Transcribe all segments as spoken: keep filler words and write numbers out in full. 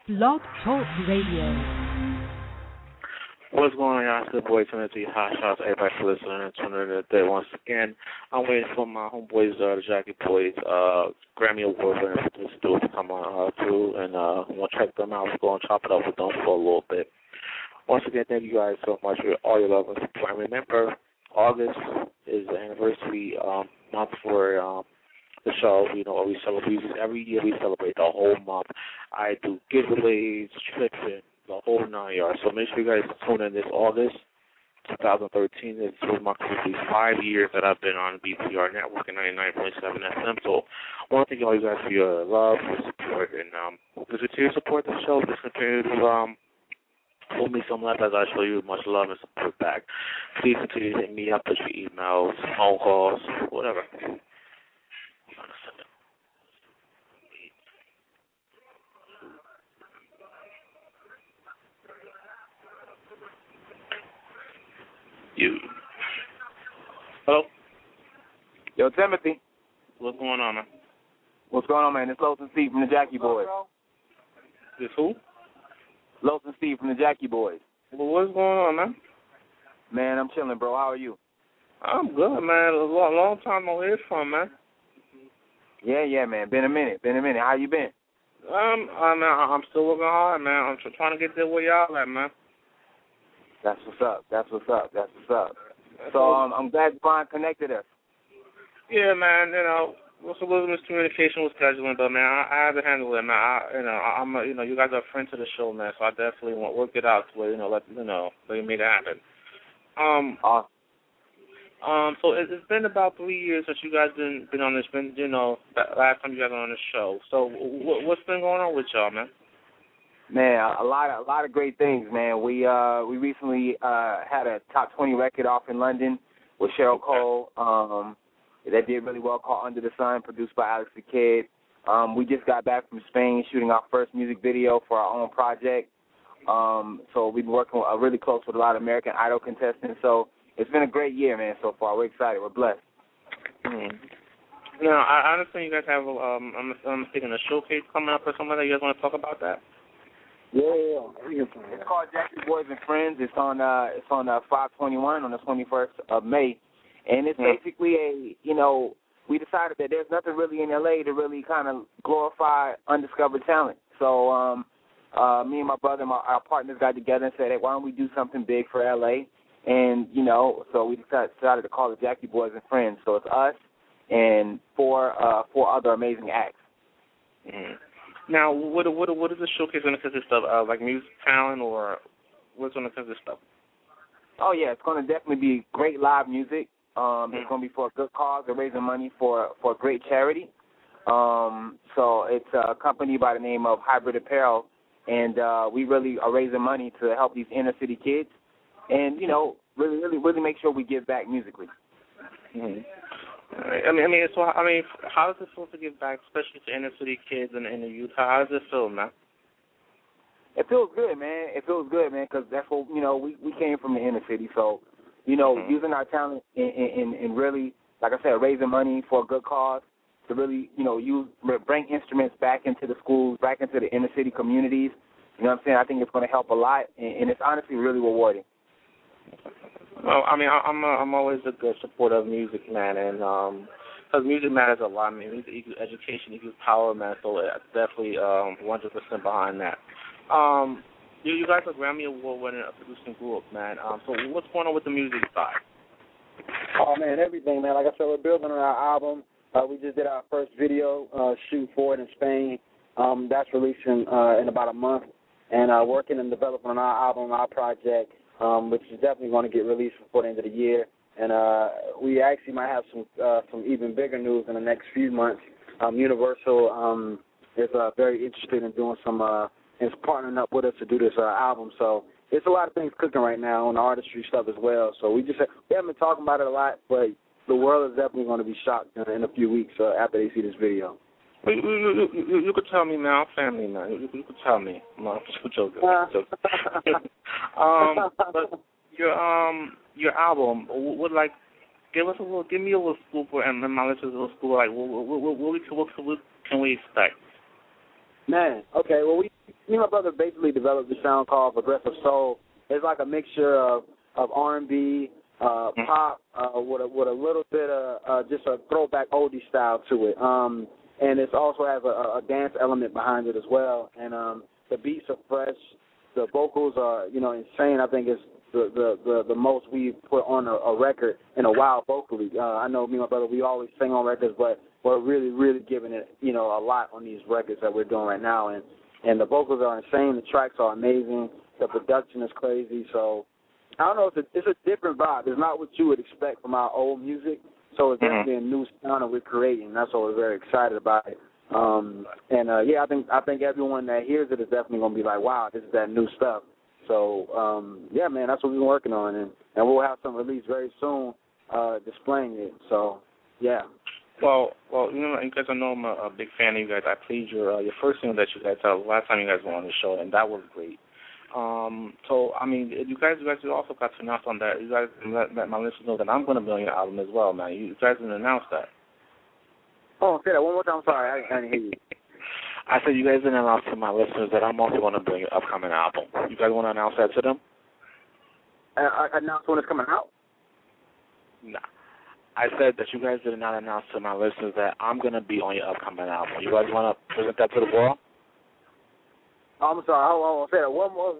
Blog Talk Radio. What's going on, y'all? It's the boy Timothy. Hot shots to everybody for listening and tuning in today. Once again, I'm waiting for my homeboys, uh, the Jackie Boys, uh, Grammy Award winners to do to come on uh, through, and uh, we'll check them out. We're going to chop it up with them for a little bit. Once again, thank you guys so much for all your love and support. And remember, August is the anniversary um, month for um, the show. You know, we celebrate every year. We celebrate the whole month. I do giveaways, trips, and the whole nine yards. So make sure you guys tune in this August twenty thirteen. It's been my completely five years that I've been on B P R Network and ninety-nine point seven F M. So I want to thank all you guys for your love, your support, and um, just continue to support the show. Just continue to um, hold me some love as I show you much love and support back. Please continue to hit me up with your emails, phone calls, whatever. You. Hello? Yo, Timothy. What's going on, man? What's going on, man? It's Los and Steve from the Jackie Boys. This who? Los and Steve from the Jackie Boys. Well, what's going on, man? Man, I'm chilling, bro. How are you? I'm good, man. A long, long time no hear from, man. Yeah, yeah, man. Been a minute. Been a minute. How you been? Um, I'm, I'm still working hard, man. I'm trying to get there where y'all at, man. That's what's up. That's what's up. That's what's up. So um, I'm glad Brian connected us. Yeah, man. You know, what's a little miscommunication with scheduling, but man, I, I have to handle it, man. I, you know, I'm, a, you know, you guys are a friend to the show, man. So I definitely want to work it out to where, you know, let you know, let me make it happen. Um. Awesome. Um. So it, it's been about three years since you guys been been on this. Been, you know, last time you guys were on the show. So what, what's been going on with y'all, man? Man, a lot of a lot of great things, man. We uh we recently uh had a top twenty record off in London with Cheryl Cole. Um, that did really well, called Under the Sun, produced by Alex the Kid. Um, we just got back from Spain shooting our first music video for our own project. Um, so we've been working uh, really close with a lot of American Idol contestants. So it's been a great year, man. So far, we're excited. We're blessed. Mm-hmm. Now, I understand you guys have um I'm I'm thinking a showcase coming up or something like that. You guys want to talk about that? Yeah, yeah. It's called Jackie Boys and Friends. It's on uh, it's on uh, five twenty-one on the twenty-first of May, and it's mm-hmm. basically a you know we decided that there's nothing really in L A to really kind of glorify undiscovered talent. So um, uh, me and my brother, my, our partners got together and said, hey, why don't we do something big for L A? And you know, so we decided to call it Jackie Boys and Friends. So it's us and four uh, four other amazing acts. Mm-hmm. Now, what what what is the showcase going to consist of? Uh, like music talent, or what's going to consist of? Oh yeah, it's going to definitely be great live music. Um, mm-hmm. It's going to be for a good cause. They're raising money for for a great charity. Um, so it's a company by the name of Hybrid Apparel, and uh, we really are raising money to help these inner city kids, and you know, really, really, really make sure we give back musically. Mm-hmm. I mean, I mean, so I mean, how does it feel to give back, especially to inner city kids and, and the youth? How does it feel, man? It feels good, man. It feels good, man, because that's what you know. We, we came from the inner city, so you know, mm-hmm. using our talent and, and, and really, like I said, raising money for a good cause to really, you know, use bring instruments back into the schools, back into the inner city communities. You know what I'm saying? I think it's going to help a lot, and, and it's honestly really rewarding. Well, I mean, I, I'm a, I'm always a good supporter of music, man, and um, because music matters a lot. I mean, music equals education, equals power, man. So it's definitely um, one hundred percent behind that. Um, you, you guys are Grammy Award winning producing group, man. Um, so what's going on with the music side? Oh man, everything, man. Like I said, we're building on our album. Uh, we just did our first video uh, shoot for it in Spain. Um, that's releasing uh, in about a month, and uh, working and developing on our album, our project. Um, which is definitely going to get released before the end of the year. And uh, we actually might have some uh, some even bigger news in the next few months. Um, Universal um, is uh, very interested in doing some, uh, is partnering up with us to do this uh, album. So there's a lot of things cooking right now on the artistry stuff as well. So we just we haven't been talking about it a lot, but the world is definitely going to be shocked in, in a few weeks uh, after they see this video. You, you, you, you, you could tell me, man. I'm family, man. You, you could tell me. No, I'm just joking. joking. um, but your um your album would like give us a little, give me a little scoop, and my listeners a little scoop. Like, what, what, what, what, what, what can we expect? Man, okay. Well, we me and my brother basically developed a sound called Progressive Soul. It's like a mixture of, of R and B, uh, pop, uh, with a with a little bit of uh, just a throwback oldie style to it. Um, and it also has a, a dance element behind it as well. And um, the beats are fresh. The vocals are, you know, insane. I think it's the the, the, the most we've put on a, a record in a while vocally. Uh, I know me and my brother, we always sing on records, but we're really, really giving it, you know, a lot on these records that we're doing right now. And, and the vocals are insane. The tracks are amazing. The production is crazy. So I don't know. It's a, it's a different vibe. It's not what you would expect from our old music. So it's Mm-hmm. definitely a new sound that we're creating. That's why we're very excited about it. Um, and uh, yeah, I think I think everyone that hears it is definitely gonna be like, wow, this is that new stuff. So um, yeah, man, that's what we've been working on, and, and we'll have some release very soon, uh, displaying it. So yeah. Well, well, you know, you guys, I know I'm a, a big fan of you guys. I played your uh, your first single that you guys uh, last time you guys were on the show, and that was great. Um, so I mean, you guys, you guys also got to announce on that. You guys let, let my listeners know that I'm going to be on your album as well, man. You guys didn't announce that. Oh, say that one more time. I'm sorry, I, I didn't hear you. I said you guys didn't announce to my listeners that I'm also going to bring your upcoming album. You guys want to announce that to them? Uh, I announce when it's coming out? Nah. I said that you guys did not announce to my listeners that I'm going to be on your upcoming album. You guys want to present that to the world? Oh, I'm sorry. Hold on. Say that one more.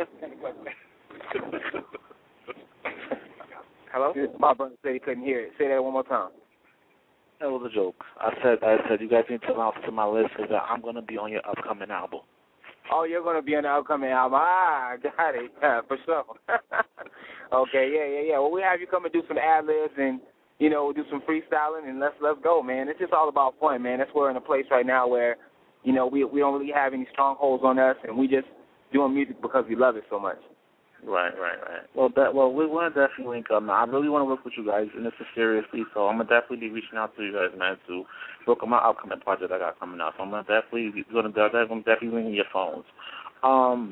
Hello? My brother said he couldn't hear it. Say that one more time. That was a joke. I said I said you guys need to announce to my listeners that I'm going to be on your upcoming album. Oh, you're going to be on the upcoming album. Ah, got it. Yeah, for sure. Okay, yeah, yeah, yeah. Well, we have you come and do some ad-libs and, you know, do some freestyling, and let's let's go, man. It's just all about fun, man. That's we're in a place right now where, you know, we we don't really have any strongholds on us, and we just doing music because we love it so much. Right, right, right. Well, that, well, we want to definitely link up. Now, I really want to work with you guys, and this is seriously, so I'm going to definitely be reaching out to you guys, man, to work on my upcoming project I got coming out. So I'm going to definitely, going to I'm definitely ringing your phones. Um,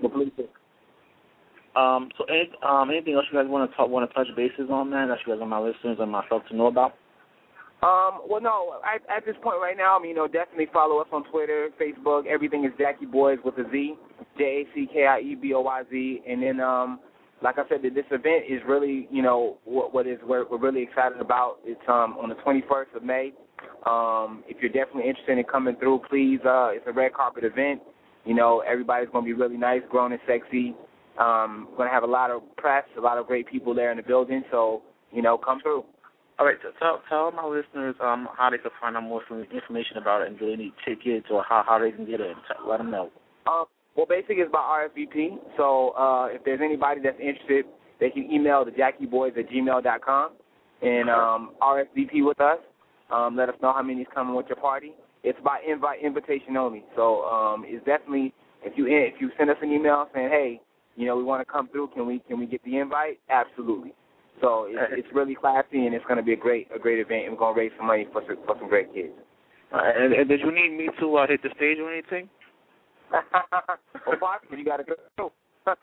um, so any, um, anything else you guys want to talk, want to touch bases on, man, that you guys want my listeners and myself to know about? Um, well, no, I, at this point right now, I mean, you know, definitely follow us on Twitter, Facebook. Everything is Jackie Boys with a Z, J A C K I E B O Y Z. And then, um, like I said, this event is really, you know, what, what is we're, we're really excited about. It's um, on the twenty-first of May. Um, if you're definitely interested in coming through, please, uh, it's a red carpet event. You know, everybody's going to be really nice, grown and sexy. Um, we're going to have a lot of press, a lot of great people there in the building. So, you know, come through. All right, so tell, tell my listeners um, how they can find out more information about it, and do they need tickets or how, how they can get in. Let them know. Um, well, basically it's by R S V P. So uh, if there's anybody that's interested, they can email the jackie boys at gmail dot com and um, R S V P with us. Um, let us know how many is coming with your party. It's by invite, invitation only. So um, it's definitely, if you if you send us an email saying, hey, you know, we want to come through, can we can we get the invite? Absolutely. So it's, it's really classy, and it's going to be a great a great event, and we're going to raise some money for some, for some great kids. Uh, and, and did you need me to uh, hit the stage or anything? Well, possibly, you got to go through. All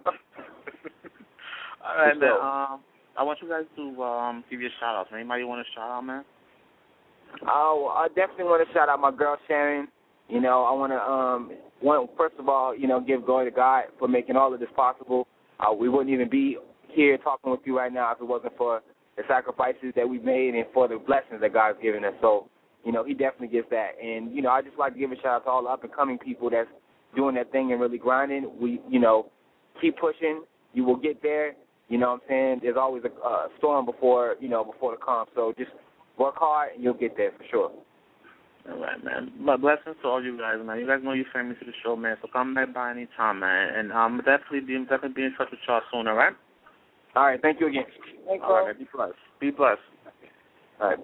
right, man. Um, I want you guys to um, give you a shout-out. Anybody want a shout-out, man? Oh, I definitely want to shout out my girl, Sharon. You know, I want to, um, want, first of all, you know, give glory to God for making all of this possible. Uh, we wouldn't even be here talking with you right now if it wasn't for the sacrifices that we've made and for the blessings that God's given us. So, you know, he definitely gets that. And, you know, I just like to give a shout-out to all the up-and-coming people that's doing that thing and really grinding. We, you know, keep pushing. You will get there. You know what I'm saying? There's always a uh, storm before, you know, before the calm. So just work hard and you'll get there for sure. All right, man. But blessings to all you guys, man. You guys know you're famous to the show, man. So come back by any time, man. And um, definitely be definitely be in touch with y'all soon, all right? All right, thank you again. Thanks, all right, man. Be blessed. Be blessed. All right.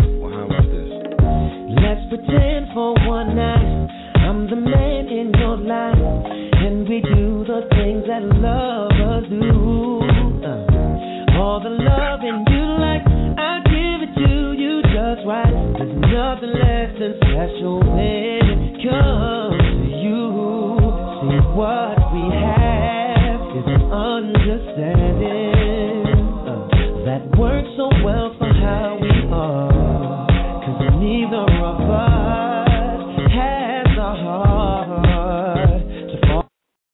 For one night, I'm the man in your life. all the loving you like, I give it to you just right. There's nothing less than special when it comes to you. See, what we have is an understanding uh, that we're